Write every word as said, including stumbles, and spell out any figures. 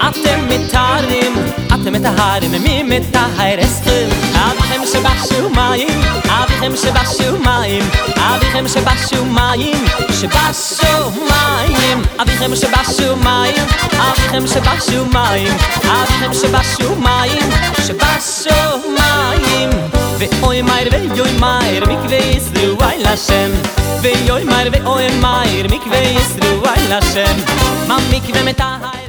אתם מתארים, אתם מטהרים, מי מטהר אסכם? אביכם שבשמיים, אביכם שבשמיים, אביכם שבשמיים, שבשמיים, אביכם שבשמיים, אביכם שבשמיים, אביכם שבשמיים, שבשמיים. ואוי מאיר ואוי מאיר מקווה ישראל לשם, ואוי מאיר ואוי מאיר מקווה ישראל לשם, מה מקווה מטהר